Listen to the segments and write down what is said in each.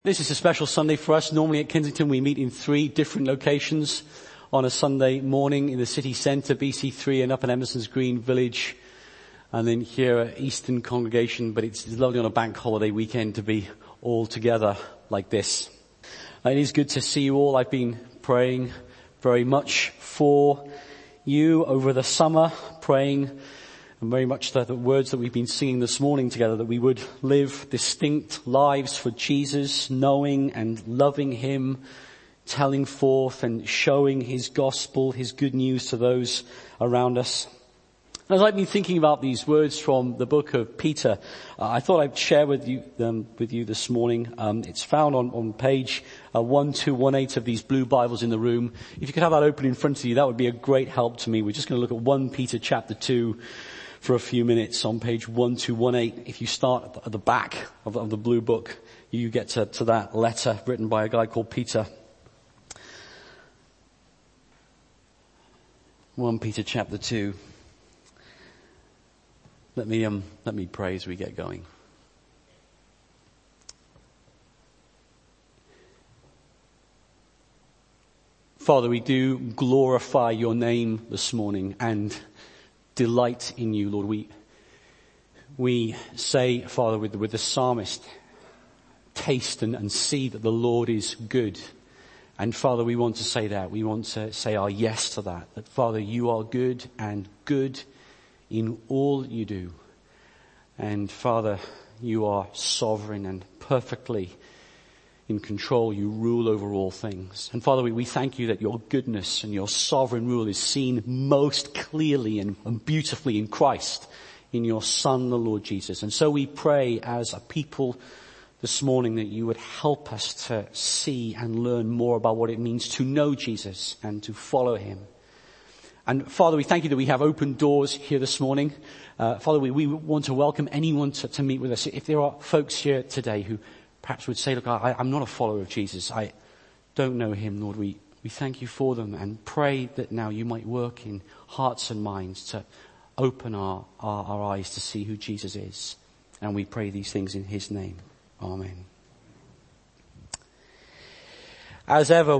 This is a special Sunday for us. Normally at Kensington we meet in 3 different locations on a Sunday morning: in the city centre, BC3, and up in Emerson's Green Village, and then here at Eastern Congregation. But it's lovely on a bank holiday weekend to be all together like this. It is good to see you all. I've been praying very much for you over the summer, praying and very much the words that we've been singing this morning together, that we would live distinct lives for Jesus, knowing and loving Him, telling forth and showing His gospel, His good news to those around us. As I've been thinking about these words from the book of Peter, I thought I'd share with you this morning. It's found on page 1218 of these blue Bibles in the room. If you could have that open in front of you, that would be a great help to me. We're just going to look at 1 Peter chapter 2 for a few minutes on page 1218. If you start at the back of the blue book, you get to that letter written by a guy called Peter. 1 Peter chapter 2. Let me pray as we get going. Father, we do glorify your name this morning and delight in you, Lord. We say, Father, with the psalmist, taste and see that the Lord is good. And Father, we want to say that. We want to say our yes to that. That Father, you are good and good in all you do. And Father, you are sovereign and perfectly in control. You rule over all things. And Father, we thank you that your goodness and your sovereign rule is seen most clearly and beautifully in Christ, in your Son, the Lord Jesus. And so we pray as a people this morning that you would help us to see and learn more about what it means to know Jesus and to follow him. And Father, we thank you that we have open doors here this morning. Father, we want to welcome anyone to meet with us. If there are folks here today who perhaps would say, look, I'm not a follower of Jesus. I don't know him, Lord. We thank you for them and pray that now you might work in hearts and minds to open our eyes to see who Jesus is. And we pray these things in his name. Amen. As ever,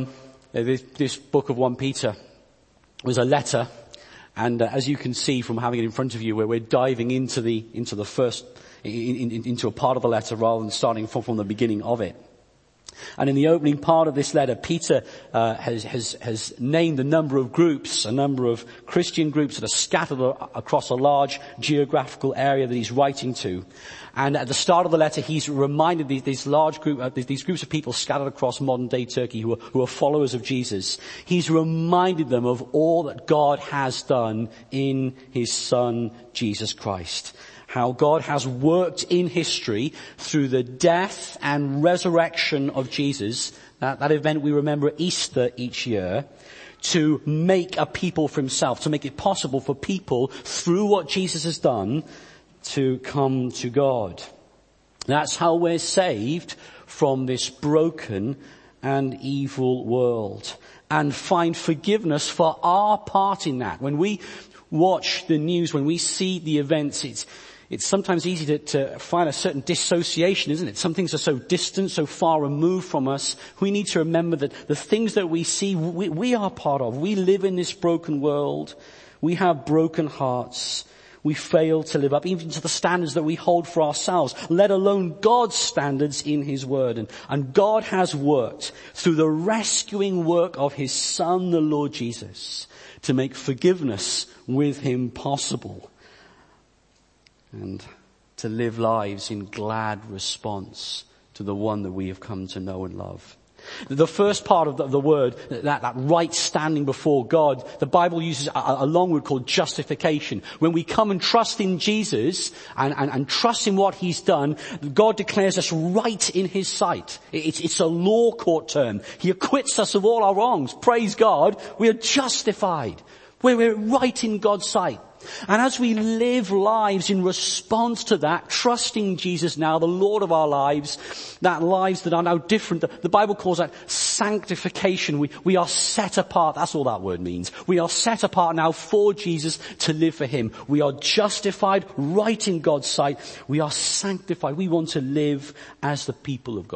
this book of 1 Peter was a letter. And as you can see from having it in front of you, where we're diving into the first into a part of the letter rather than starting from the beginning of it. And in the opening part of this letter, Peter has named a number of groups, a number of Christian groups that are scattered across a large geographical area that he's writing to. And at the start of the letter, he's reminded these groups of people scattered across modern day Turkey who are followers of Jesus. He's reminded them of all that God has done in his Son, Jesus Christ. How God has worked in history through the death and resurrection of Jesus, that event we remember at Easter each year, to make a people for himself, to make it possible for people through what Jesus has done to come to God. That's how we're saved from this broken and evil world and find forgiveness for our part in that. When we watch the news, when we see the events, it's sometimes easy to find a certain dissociation, isn't it? Some things are so distant, so far removed from us. We need to remember that the things that we see, we are part of. We live in this broken world. We have broken hearts. We fail to live up even to the standards that we hold for ourselves, let alone God's standards in his word. And God has worked through the rescuing work of his Son, the Lord Jesus, to make forgiveness with him possible. And to live lives in glad response to the one that we have come to know and love. The first part of the word, that right standing before God, the Bible uses a long word called justification. When we come and trust in Jesus and trust in what he's done, God declares us right in his sight. It's a law court term. He acquits us of all our wrongs. Praise God. We are justified. We're right in God's sight. And as we live lives in response to that, trusting Jesus now, the Lord of our lives, that lives that are now different, the Bible calls that sanctification. We are set apart. That's all that word means. We are set apart now for Jesus to live for him. We are justified right in God's sight. We are sanctified. We want to live as the people of God.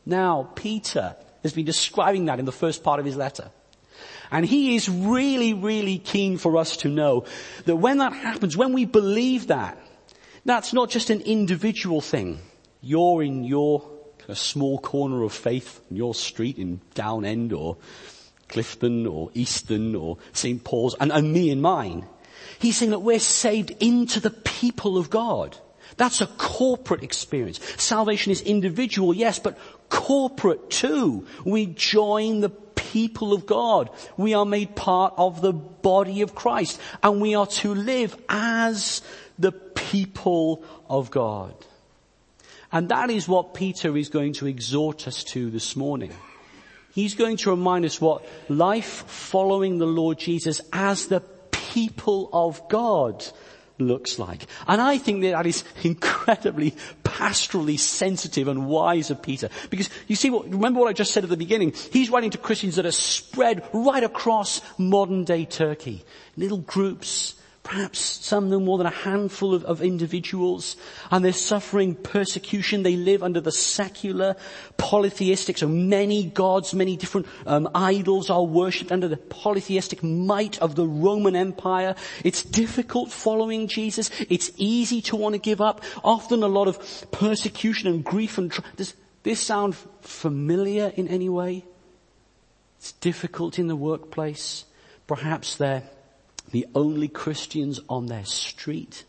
Now, Peter has been describing that in the first part of his letter. And he is really, really keen for us to know that when that happens, when we believe that, that's not just an individual thing. You're in your kind of small corner of faith, in your street in Down End or Clifton or Easton or St. Paul's, and me in mine. He's saying that we're saved into the people of God. That's a corporate experience. Salvation is individual, yes, but corporate too. We join the people of God. We are made part of the body of Christ, and we are to live as the people of God. And that is what Peter is going to exhort us to this morning. He's going to remind us what life following the Lord Jesus as the people of God looks like. And I think that is incredibly pastorally sensitive and wise of Peter. Because you see, remember what I just said at the beginning? He's writing to Christians that are spread right across modern day Turkey. Little groups, perhaps some no more than a handful of individuals, and they're suffering persecution. They live under the secular, polytheistic, so many gods, many different idols are worshipped under the polytheistic might of the Roman Empire. It's difficult following Jesus. It's easy to want to give up. Often a lot of persecution and grief. And does this sound familiar in any way? It's difficult in the workplace. Perhaps they're the only Christians on their street.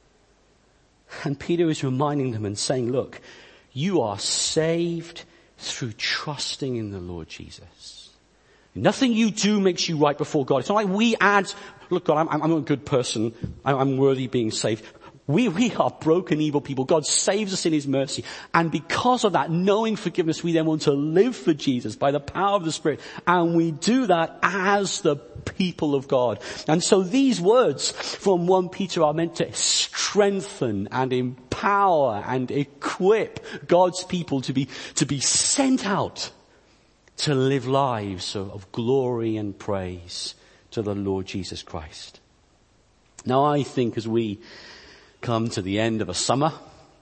And Peter is reminding them and saying, look, you are saved through trusting in the Lord Jesus. Nothing you do makes you right before God. It's not like we add, look, God, I'm a good person. I'm worthy of being saved. We are broken, evil people. God saves us in His mercy. And because of that, knowing forgiveness, we then want to live for Jesus by the power of the Spirit. And we do that as the people of God. And so these words from 1 Peter are meant to strengthen and empower and equip God's people to be sent out to live lives of glory and praise to the Lord Jesus Christ. Now I think as we come to the end of a summer,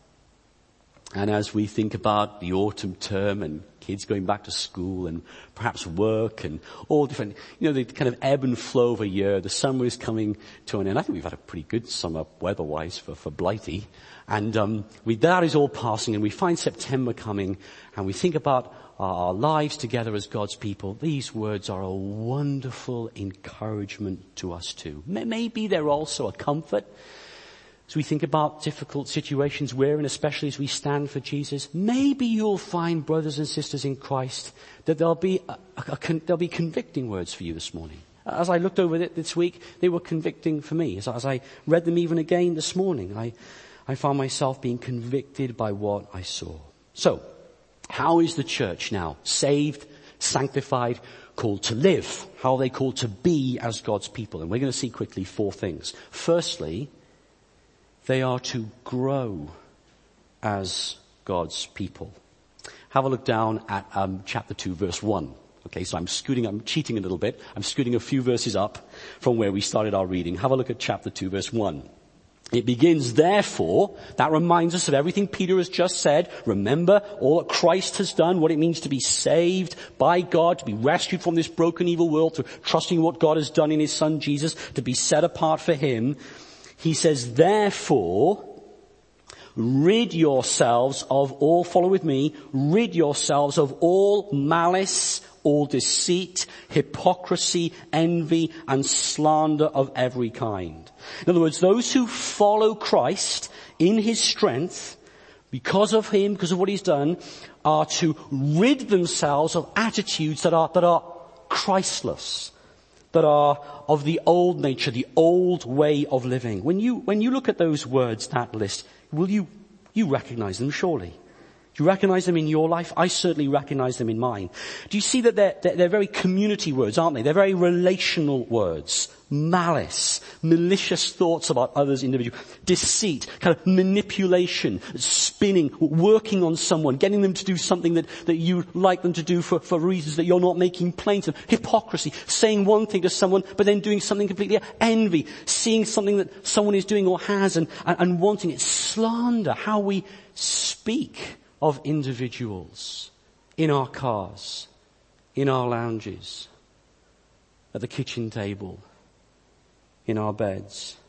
and as we think about the autumn term and kids going back to school and perhaps work and all different, the kind of ebb and flow of a year, the summer is coming to an end. I think we've had a pretty good summer weather-wise for Blighty. And that is all passing, and we find September coming, and we think about our lives together as God's people. These words are a wonderful encouragement to us too. Maybe they're also a comfort as we think about difficult situations we're in, especially as we stand for Jesus. Maybe you'll find, brothers and sisters in Christ, that there'll be convicting words for you this morning. As I looked over it this week, they were convicting for me. As I read them even again this morning, I found myself being convicted by what I saw. So, how is the church now saved, sanctified, called to live? How are they called to be as God's people? And we're going to see quickly 4 things. Firstly, they are to grow as God's people. Have a look down at chapter 2, verse 1. Okay, so I'm cheating a little bit. I'm scooting a few verses up from where we started our reading. Have a look at chapter 2, verse 1. It begins, therefore, that reminds us of everything Peter has just said. Remember all that Christ has done, what it means to be saved by God, to be rescued from this broken, evil world, through trusting what God has done in His Son Jesus, to be set apart for Him. He says, therefore, rid yourselves of all, follow with me, rid yourselves of all malice, all deceit, hypocrisy, envy, and slander of every kind. In other words, those who follow Christ in His strength, because of Him, because of what He's done, are to rid themselves of attitudes that are Christless, that are of the old nature, the old way of living. When you look at those words, that list, will you recognize them surely? Do you recognize them in your life? I certainly recognize them in mine. Do you see that they're very community words, aren't they? They're very relational words. Malice, malicious thoughts about others individually, deceit, kind of manipulation, spinning, working on someone, getting them to do something that you like them to do for reasons that you're not making plain to them. Hypocrisy, saying one thing to someone but then doing something completely else. Envy, seeing something that someone is doing or has and wanting it. Slander, how we speak of individuals. in our cars, in our lounges, at the kitchen table, in our beds.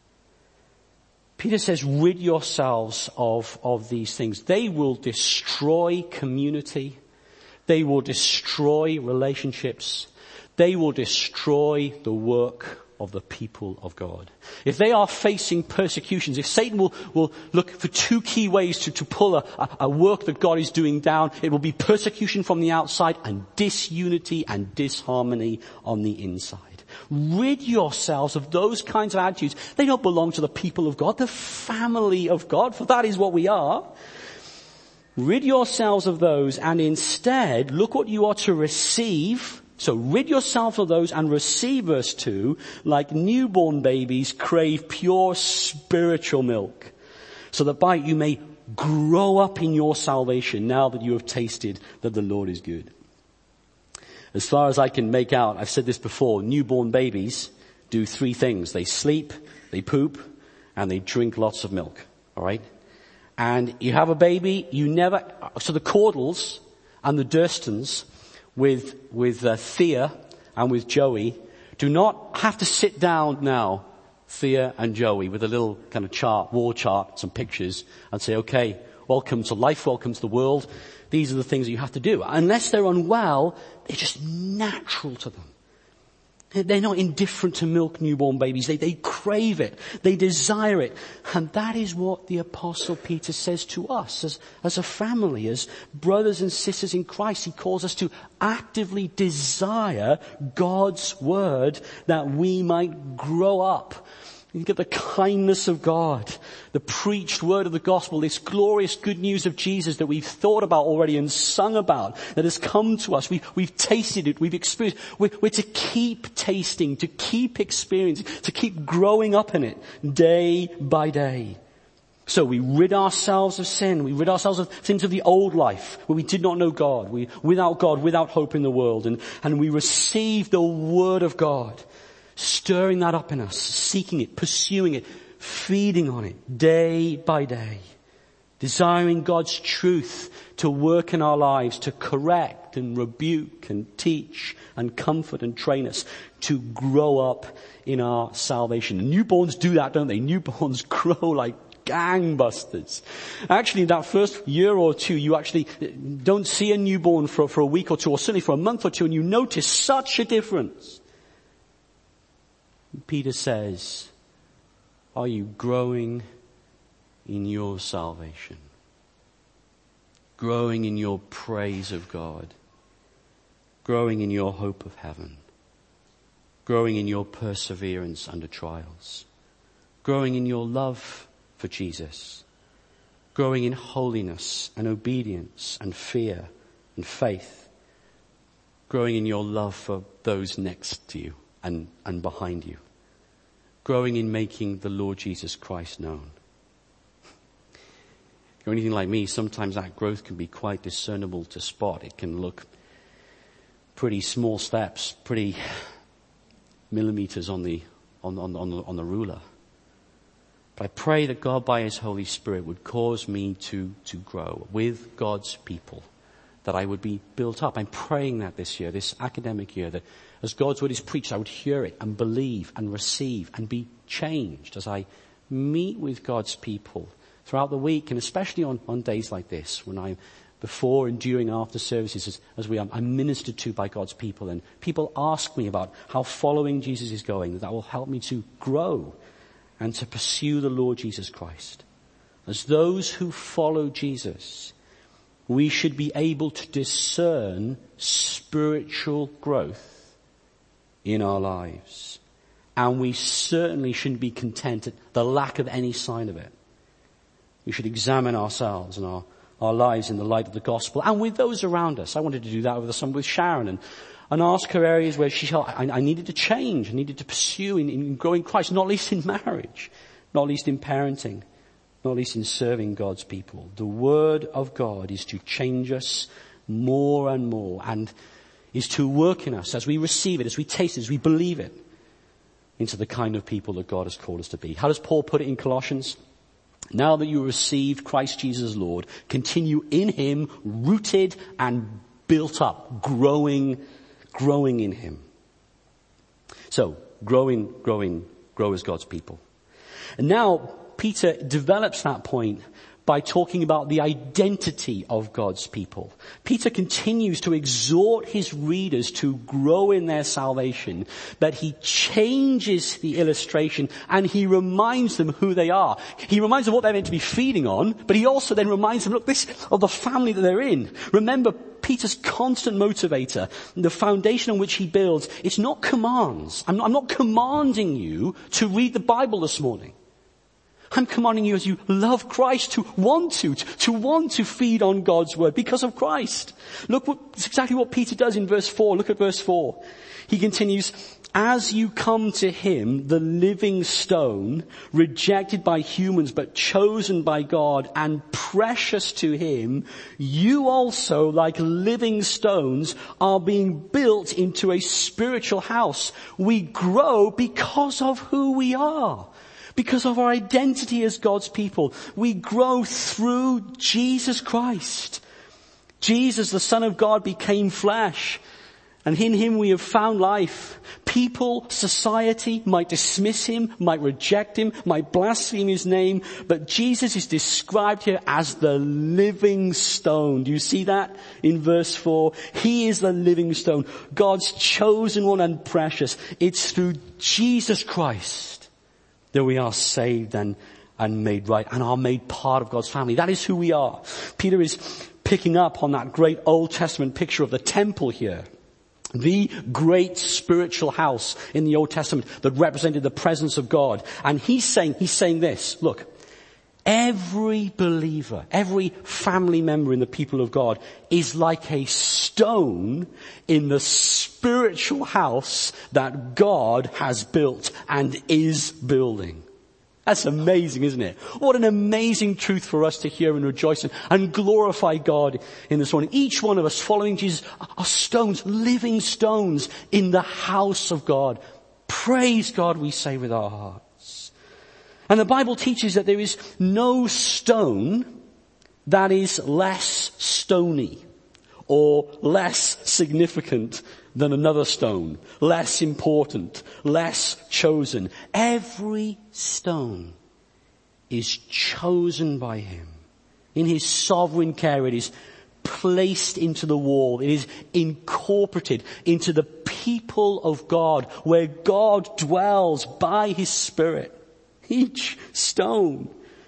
Peter says, rid yourselves of these things. They will destroy community. They will destroy relationships. They will destroy the work of the people of God. If they are facing persecutions, if Satan will look for two key ways to pull a work that God is doing down, it will be persecution from the outside and disunity and disharmony on the inside. Rid yourselves of those kinds of attitudes. They don't belong to the people of God, the family of God, for that is what we are. Rid yourselves of those, and instead look what you are to receive. So rid yourself of those and receive, verse 2, like newborn babies crave pure spiritual milk, so that by it you may grow up in your salvation now that you have tasted that the Lord is good. As far as I can make out, I've said this before, newborn babies do three things. They sleep, they poop, and they drink lots of milk. All right? And you have a baby, so the Caudles and the Durstons with Thea and with Joey do not have to sit down now, Thea and Joey, with a little kind of wall chart, some pictures, and say, okay, welcome to life, welcome to the world. These are the things that you have to do. Unless they're unwell, they're just natural to them. They're not indifferent to milk, newborn babies. They crave it. They desire it. And that is what the Apostle Peter says to us as a family, as brothers and sisters in Christ. He calls us to actively desire God's word that we might grow up. You get the kindness of God, the preached word of the gospel, this glorious good news of Jesus that we've thought about already and sung about, that has come to us. We've tasted it, we've experienced. We're to keep tasting, to keep experiencing, to keep growing up in it day by day. So we rid ourselves of sin. We rid ourselves of sins of the old life where we did not know God. Without hope in the world. And we receive the word of God, stirring that up in us, seeking it, pursuing it, feeding on it day by day, desiring God's truth to work in our lives, to correct and rebuke and teach and comfort and train us to grow up in our salvation. Newborns do that, don't they? Newborns grow like gangbusters. Actually, in that first year or two, you actually don't see a newborn for a week or two, or certainly for a month or two, and you notice such a difference. Peter says, are you growing in your salvation? Growing in your praise of God? Growing in your hope of heaven? Growing in your perseverance under trials? Growing in your love for Jesus? Growing in holiness and obedience and fear and faith? Growing in your love for those next to you and behind you? Growing in making the Lord Jesus Christ known? If you're anything like me, sometimes that growth can be quite discernible to spot. It can look pretty small steps, pretty millimeters on the ruler. But I pray that God by His Holy Spirit would cause me to grow with God's people, that I would be built up. I'm praying that this year, this academic year, that as God's word is preached, I would hear it and believe and receive and be changed as I meet with God's people throughout the week, and especially on days like this, when I'm before and during and after services, I'm ministered to by God's people, and people ask me about how following Jesus is going. That will help me to grow and to pursue the Lord Jesus Christ. As those who follow Jesus, we should be able to discern spiritual growth in our lives. And we certainly shouldn't be content at the lack of any sign of it. We should examine ourselves and our lives in the light of the gospel and with those around us. I wanted to do that over the summer with Sharon and ask her areas where she felt I needed to change, I needed to pursue in growing Christ, not least in marriage, not least in parenting, not least in serving God's people. The Word of God is to change us more and more, and is to work in us as we receive it, as we taste it, as we believe it, into the kind of people that God has called us to be. How does Paul put it in Colossians? Now that you received Christ Jesus Lord, continue in him, rooted and built up, growing in him. So, grow as God's people. And now, Peter develops that point by talking about the identity of God's people. Peter continues to exhort his readers to grow in their salvation, but he changes the illustration and he reminds them who they are. He reminds them what they're meant to be feeding on, but he also then reminds them, look, this of the family that they're in. Remember, Peter's constant motivator, the foundation on which he builds, it's not commands. I'm not commanding you to read the Bible this morning. I'm commanding you as you love Christ to want to feed on God's word because of Christ. It's exactly what Peter does in verse 4. Look at verse 4. He continues, as you come to him, the living stone, rejected by humans but chosen by God and precious to him, you also, like living stones, are being built into a spiritual house. We grow because of who we are. Because of our identity as God's people. We grow through Jesus Christ. Jesus, the Son of God, became flesh. And in him we have found life. People, society might dismiss him, might reject him, might blaspheme his name. But Jesus is described here as the living stone. Do you see that in verse 4? He is the living stone. God's chosen one and precious. It's through Jesus Christ that we are saved and made right and are made part of God's family. That is who we are. Peter is picking up on that great Old Testament picture of the temple here. The great spiritual house in the Old Testament that represented the presence of God. And he's saying this, look, every believer, every family member in the people of God is like a stone in the spiritual house that God has built and is building. That's amazing, isn't it? What an amazing truth for us to hear and rejoice in and glorify God in this morning. Each one of us following Jesus are stones, living stones in the house of God. Praise God, we say with our hearts. And the Bible teaches that there is no stone that is less stony or less significant than another stone, less important, less chosen. Every stone is chosen by him. In his sovereign care, it is placed into the wall. It is incorporated into the people of God, where God dwells by his Spirit. Each stone,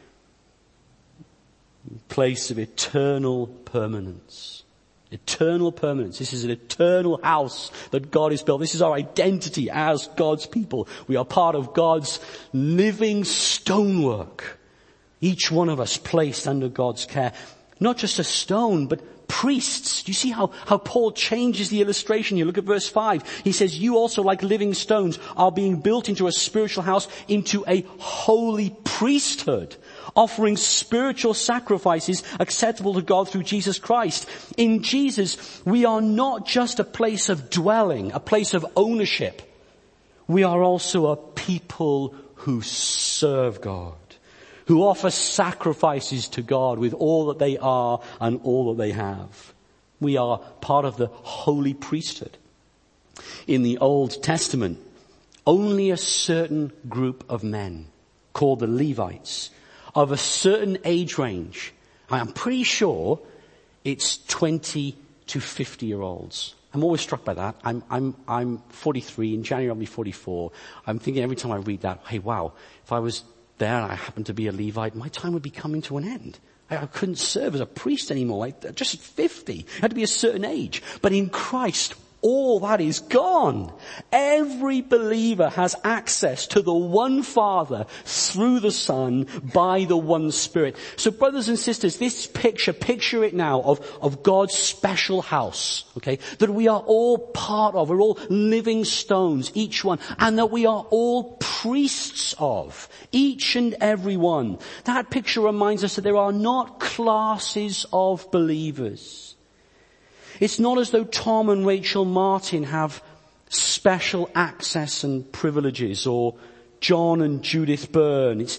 place of eternal permanence. Eternal permanence. This is an eternal house that God has built. This is our identity as God's people. We are part of God's living stonework. Each one of us placed under God's care. Not just a stone, but priests. Do you see how Paul changes the illustration here? Look at verse 5. He says, you also, like living stones, are being built into a spiritual house, into a holy priesthood, offering spiritual sacrifices acceptable to God through Jesus Christ. In Jesus, we are not just a place of dwelling, a place of ownership. We are also a people who serve God, who offer sacrifices to God with all that they are and all that they have. We are part of the holy priesthood. In the Old Testament, only a certain group of men, called the Levites, of a certain age range, I'm pretty sure it's 20 to 50-year-olds. I'm always struck by that. I'm 43. In January I'll be 44. I'm thinking every time I read that, hey, wow, if I was there and I happened to be a Levite, my time would be coming to an end. I couldn't serve as a priest anymore. Just at 50. It had to be a certain age. But in Christ, all that is gone. Every believer has access to the one Father through the Son by the one Spirit. So brothers and sisters, this picture it now of God's special house, okay, that we are all part of. We're all living stones, each one, and that we are all priests of, each and every one. That picture reminds us that there are not classes of believers. It's not as though Tom and Rachel Martin have special access and privileges, or John and Judith Byrne.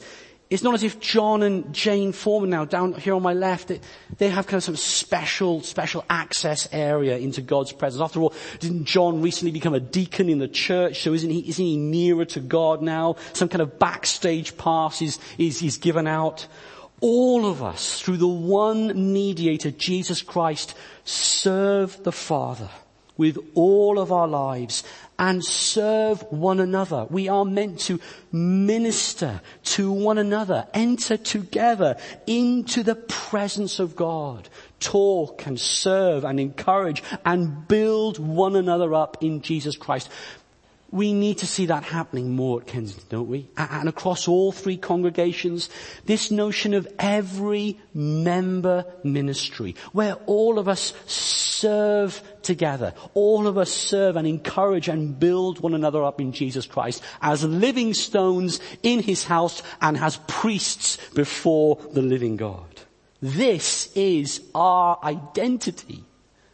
It's not as if John and Jane Foreman now down here on my left, they have kind of some special access area into God's presence. After all, didn't John recently become a deacon in the church? So isn't he nearer to God now? Some kind of backstage pass is given out. All of us, through the one mediator, Jesus Christ, serve the Father with all of our lives and serve one another. We are meant to minister to one another, enter together into the presence of God, talk and serve and encourage and build one another up in Jesus Christ. We need to see that happening more at Kensington, don't we? And across all three congregations, this notion of every member ministry, where all of us serve together, all of us serve and encourage and build one another up in Jesus Christ as living stones in his house and as priests before the living God. This is our identity.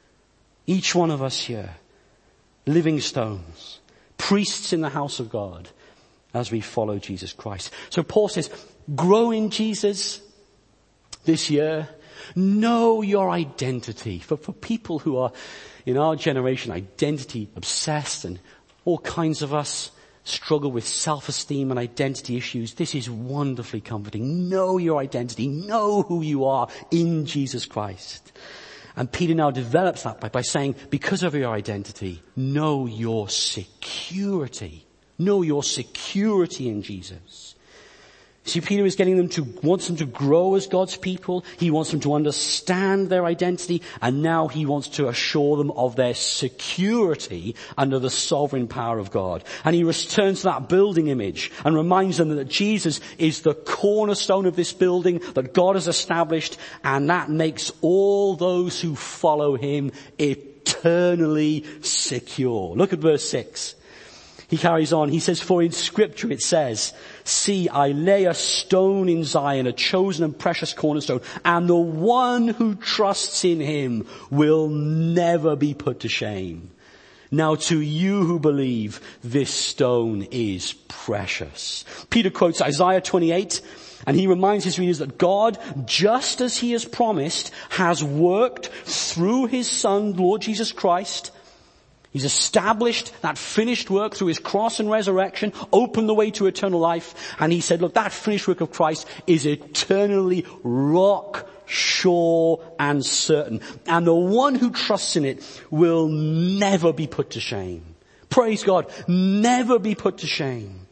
Each one of us here, living stones, priests in the house of God as we follow Jesus Christ. So Paul says, grow in Jesus this year. Know your identity. For people who are in our generation identity obsessed, and all kinds of us struggle with self-esteem and identity issues, this is wonderfully comforting. Know your identity. Know who you are in Jesus Christ. And Peter now develops that by saying, because of your identity, know your security. Know your security in Jesus. See, Peter is wants them to grow as God's people. He wants them to understand their identity, and now he wants to assure them of their security under the sovereign power of God. And he returns to that building image and reminds them that Jesus is the cornerstone of this building that God has established, and that makes all those who follow him eternally secure. Look at verse 6. He carries on. He says, for in Scripture it says, see, I lay a stone in Zion, a chosen and precious cornerstone, and the one who trusts in him will never be put to shame. Now to you who believe, this stone is precious. Peter quotes Isaiah 28, and he reminds his readers that God, just as he has promised, has worked through his Son, Lord Jesus Christ. He's established that finished work through his cross and resurrection, opened the way to eternal life. And he said, look, that finished work of Christ is eternally rock sure and certain. And the one who trusts in it will never be put to shame. Praise God, never be put to shame.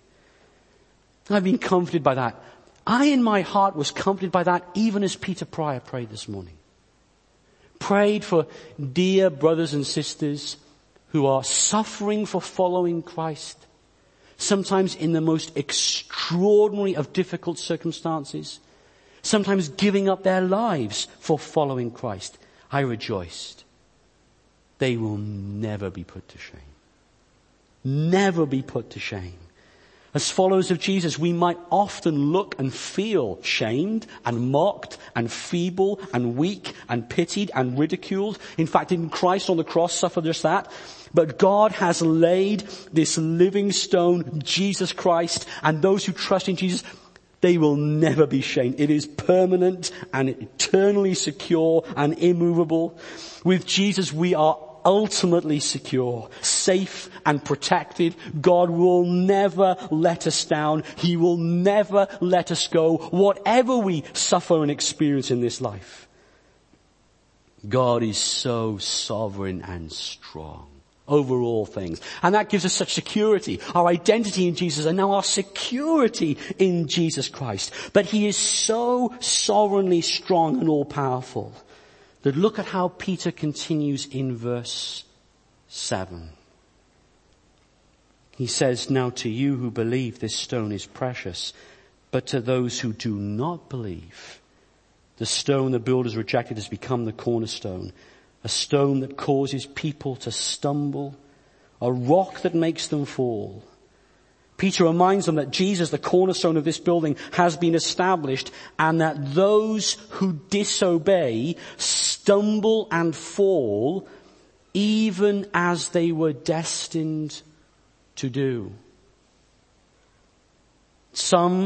I've been comforted by that. I in my heart was comforted by that even as Peter Pryor prayed this morning. Prayed for dear brothers and sisters who are suffering for following Christ, sometimes in the most extraordinary of difficult circumstances, sometimes giving up their lives for following Christ. I rejoiced. They will never be put to shame. Never be put to shame. As followers of Jesus, we might often look and feel shamed and mocked and feeble and weak and pitied and ridiculed. In fact, didn't Christ on the cross suffer just that? But God has laid this living stone, Jesus Christ, and those who trust in Jesus, they will never be shamed. It is permanent and eternally secure and immovable. With Jesus, we are ultimately secure, safe and protected. God will never let us down. He will never let us go, whatever we suffer and experience in this life. God is so sovereign and strong over all things. And that gives us such security. Our identity in Jesus and now our security in Jesus Christ. But he is so sovereignly strong and all-powerful that look at how Peter continues in verse 7. He says, now to you who believe this stone is precious, but to those who do not believe, the stone the builders rejected has become the cornerstone, a stone that causes people to stumble, a rock that makes them fall. Peter reminds them that Jesus, the cornerstone of this building, has been established, and that those who disobey stumble and fall even as they were destined to do. Some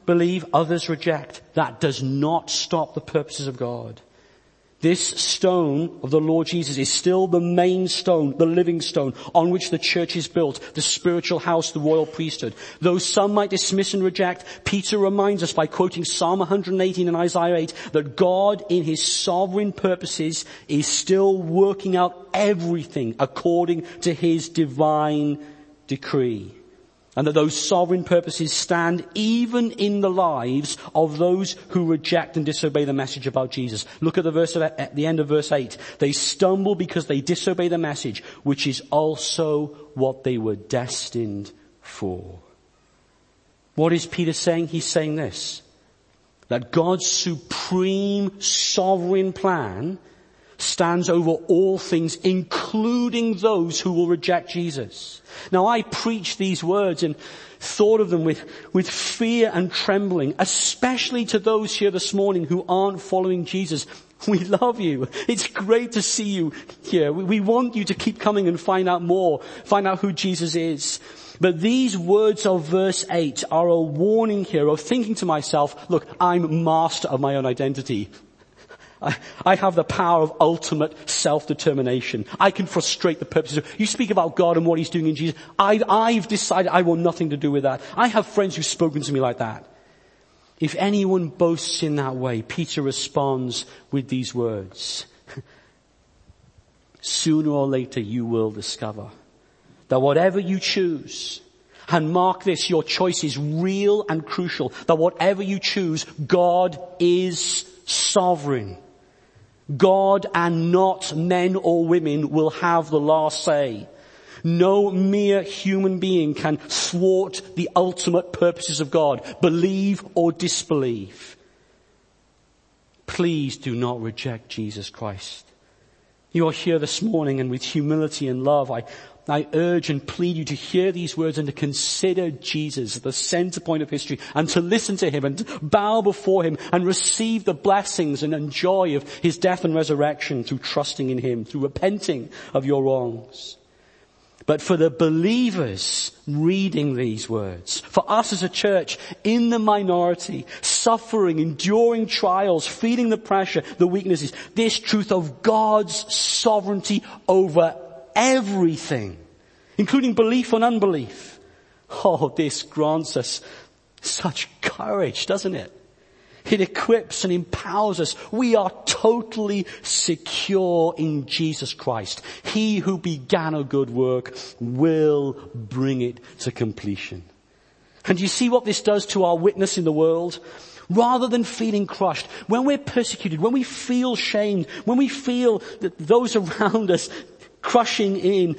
believe, others reject. That does not stop the purposes of God. This stone of the Lord Jesus is still the main stone, the living stone, on which the church is built, the spiritual house, the royal priesthood. Though some might dismiss and reject, Peter reminds us by quoting Psalm 118 and Isaiah 8 that God in his sovereign purposes is still working out everything according to his divine decree. And that those sovereign purposes stand even in the lives of those who reject and disobey the message about Jesus. Look at the verse at the end of verse 8. They stumble because they disobey the message, which is also what they were destined for. What is Peter saying? He's saying this, that God's supreme sovereign plan stands over all things, including those who will reject Jesus. Now, I preach these words and thought of them with fear and trembling, especially to those here this morning who aren't following Jesus. We love you. It's great to see you here. We want you to keep coming and find out more, find out who Jesus is. But these words of verse 8 are a warning here of thinking to myself, look, I'm master of my own identity. I have the power of ultimate self-determination. I can frustrate the purposes. You speak about God and what he's doing in Jesus. I've decided I want nothing to do with that. I have friends who've spoken to me like that. If anyone boasts in that way, Peter responds with these words. Sooner or later you will discover that whatever you choose, and mark this, your choice is real and crucial, that whatever you choose, God is sovereign. God and not men or women will have the last say. No mere human being can thwart the ultimate purposes of God, believe or disbelieve. Please do not reject Jesus Christ. You are here this morning, and with humility and love, I urge and plead you to hear these words and to consider Jesus at the center point of history, and to listen to him and to bow before him and receive the blessings and joy of his death and resurrection through trusting in him, through repenting of your wrongs. But for the believers reading these words, for us as a church in the minority, suffering, enduring trials, feeling the pressure, the weaknesses, this truth of God's sovereignty over everything, including belief and unbelief. Oh, this grants us such courage, doesn't it? It equips and empowers us. We are totally secure in Jesus Christ. He who began a good work will bring it to completion. And you see what this does to our witness in the world? Rather than feeling crushed, when we're persecuted, when we feel shamed, when we feel that those around us crushing in,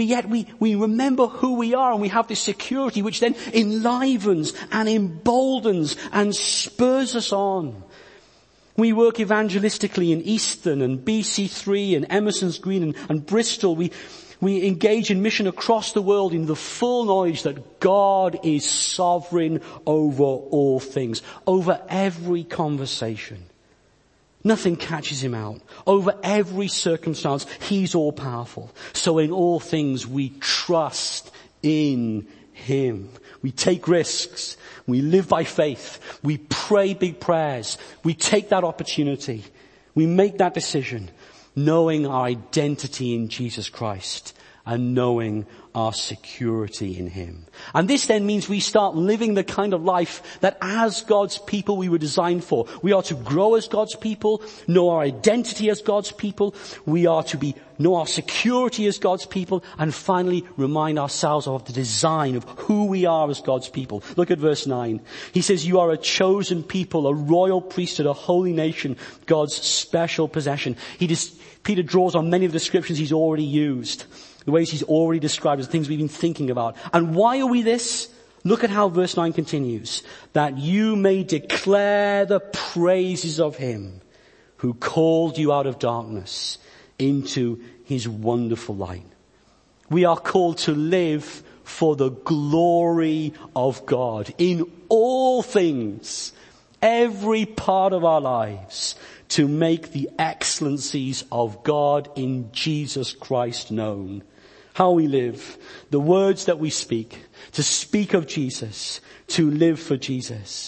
we remember who we are, and we have this security which then enlivens and emboldens and spurs us on. We work evangelistically in Easton and BC3 and Emerson's Green and Bristol. We engage in mission across the world in the full knowledge that God is sovereign over all things, over every conversation. Nothing catches him out. Over every circumstance, he's all powerful. So in all things, we trust in him. We take risks. We live by faith. We pray big prayers. We take that opportunity. We make that decision, knowing our identity in Jesus Christ and knowing our security in him. And this then means we start living the kind of life that as God's people we were designed for. We are to grow as God's people, know our identity as God's people. We are to know our security as God's people, and finally remind ourselves of the design of who we are as God's people. Look at verse 9. He says, you are a chosen people, a royal priesthood, a holy nation, God's special possession. Peter draws on many of the descriptions he's already used, the ways he's already described as things we've been thinking about. And why are we this? Look at how verse 9 continues. That you may declare the praises of him who called you out of darkness into his wonderful light. We are called to live for the glory of God in all things, every part of our lives, to make the excellencies of God in Jesus Christ known. How we live, the words that we speak, to speak of Jesus, to live for Jesus.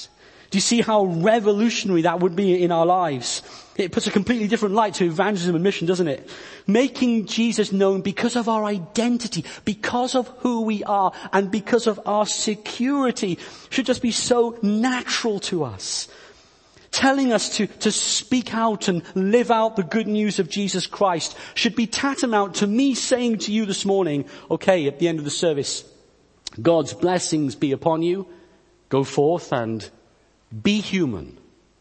Do you see how revolutionary that would be in our lives? It puts a completely different light to evangelism and mission, doesn't it? Making Jesus known because of our identity, because of who we are, and because of our security should just be so natural to us. Telling us to speak out and live out the good news of Jesus Christ should be tantamount to me saying to you this morning, okay, at the end of the service, God's blessings be upon you. Go forth and be human.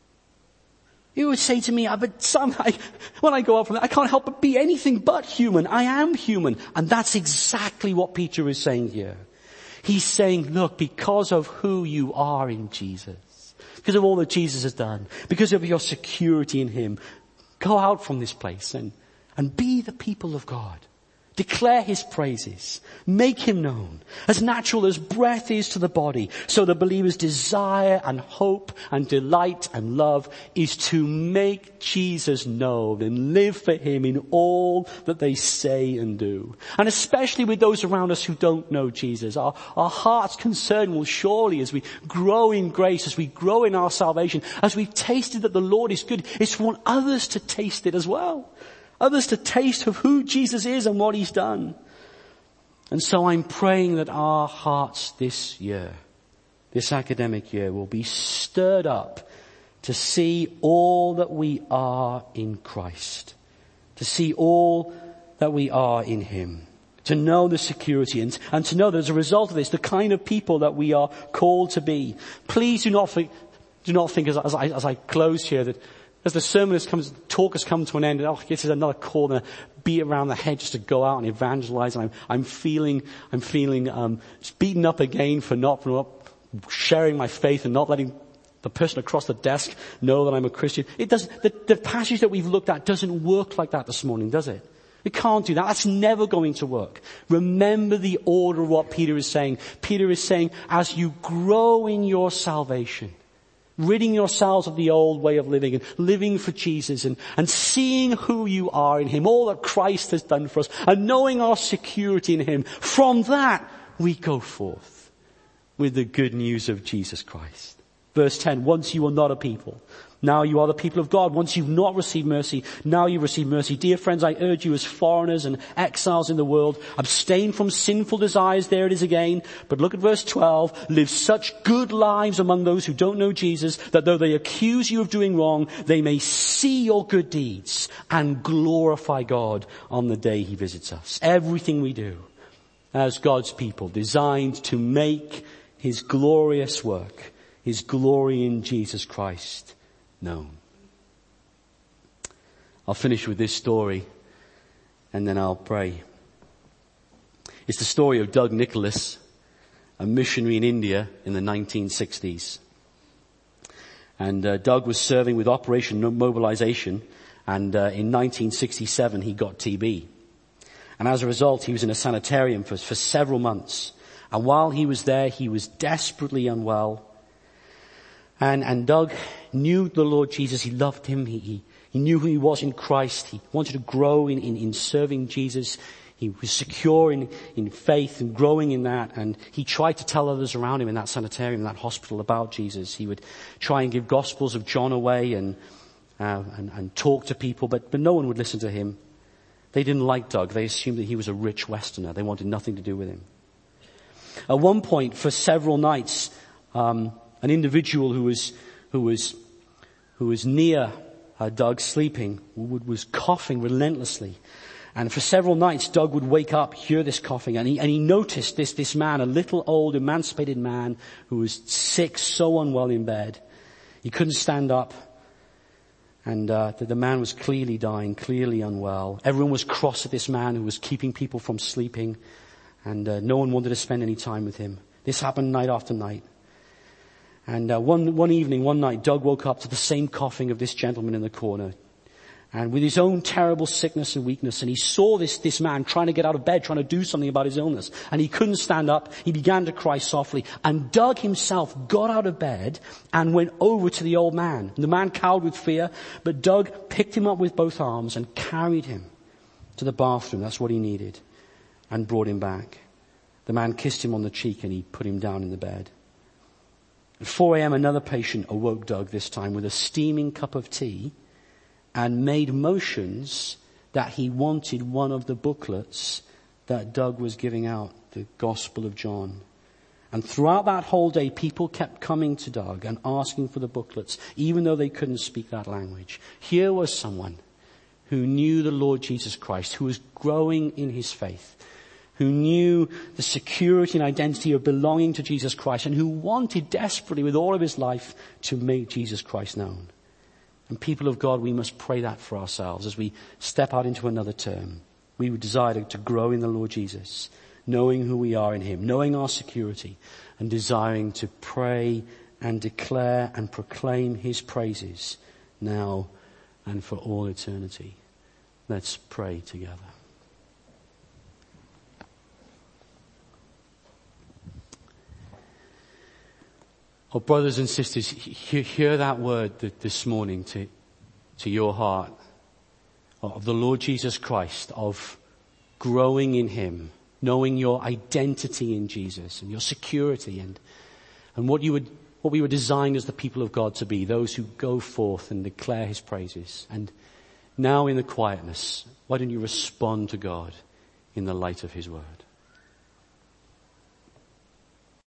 You would say to me, but Sam, when I go out from that, I can't help but be anything but human. I am human. And that's exactly what Peter is saying here. He's saying, look, because of who you are in Jesus, because of all that Jesus has done, because of your security in him, go out from this place and be the people of God. Declare his praises. Make him known. As natural as breath is to the body, so the believer's desire and hope and delight and love is to make Jesus known and live for him in all that they say and do. And especially with those around us who don't know Jesus, our heart's concern will surely, as we grow in grace, as we grow in our salvation, as we've tasted that the Lord is good, it's for others to taste it as well. Others to taste of who Jesus is and what he's done. And so I'm praying that our hearts this year, this academic year, will be stirred up to see all that we are in Christ. To see all that we are in him. To know the security and to know that as a result of this, the kind of people that we are called to be. Please do not think as I close here that as the sermon talk has come to an end, this is another call to beat around the head just to go out and evangelize. And I'm feeling beaten up again for not sharing my faith and not letting the person across the desk know that I'm a Christian. It doesn't, the passage that we've looked at doesn't work like that this morning, does it? It can't do that. That's never going to work. Remember the order of what Peter is saying. Peter is saying, as you grow in your salvation, ridding yourselves of the old way of living and living for Jesus and seeing who you are in him, all that Christ has done for us, and knowing our security in him. From that, we go forth with the good news of Jesus Christ. Verse 10, once you were not a people, now you are the people of God. Once you've not received mercy, now you receive mercy. Dear friends, I urge you as foreigners and exiles in the world, abstain from sinful desires. There it is again. But look at verse 12. Live such good lives among those who don't know Jesus, that though they accuse you of doing wrong, they may see your good deeds and glorify God on the day he visits us. Everything we do as God's people, designed to make his glorious work, his glory in Jesus Christ, known. I'll finish with this story and then I'll pray. It's the story of Doug Nicholas, a missionary in India in the 1960s. And Doug was serving with Operation Mobilization, and in 1967 he got TB. And as a result, he was in a sanitarium for several months. And while he was there, he was desperately unwell. And Doug knew the Lord Jesus. He loved him. He knew who he was in Christ. He wanted to grow in serving Jesus. He was secure in faith and growing in that. And he tried to tell others around him in that sanitarium, in that hospital, about Jesus. He would try and give Gospels of John away and talk to people, but no one would listen to him. They didn't like Doug. They assumed that he was a rich Westerner. They wanted nothing to do with him. At one point, for several nights, an individual who was near Doug sleeping was coughing relentlessly. And for several nights, Doug would wake up, hear this coughing, and he noticed this man, a little old, emancipated man who was sick, so unwell in bed. He couldn't stand up. And the man was clearly dying, clearly unwell. Everyone was cross at this man who was keeping people from sleeping. And no one wanted to spend any time with him. This happened night after night. And one night, Doug woke up to the same coughing of this gentleman in the corner. And with his own terrible sickness and weakness, and he saw this man trying to get out of bed, trying to do something about his illness. And he couldn't stand up. He began to cry softly. And Doug himself got out of bed and went over to the old man. And the man cowered with fear, but Doug picked him up with both arms and carried him to the bathroom. That's what he needed. And brought him back. The man kissed him on the cheek and he put him down in the bed. At 4 a.m. another patient awoke Doug this time with a steaming cup of tea and made motions that he wanted one of the booklets that Doug was giving out, the Gospel of John. And throughout that whole day, people kept coming to Doug and asking for the booklets, even though they couldn't speak that language. Here was someone who knew the Lord Jesus Christ, who was growing in his faith, who knew the security and identity of belonging to Jesus Christ, and who wanted desperately with all of his life to make Jesus Christ known. And people of God, we must pray that for ourselves as we step out into another term. We would desire to grow in the Lord Jesus, knowing who we are in him, knowing our security, and desiring to pray and declare and proclaim his praises now and for all eternity. Let's pray together. Oh, brothers and sisters, hear that word this morning to your heart of the Lord Jesus Christ, of growing in him, knowing your identity in Jesus and your security and what we were designed as the people of God to be, those who go forth and declare his praises. And now in the quietness, why don't you respond to God in the light of his word?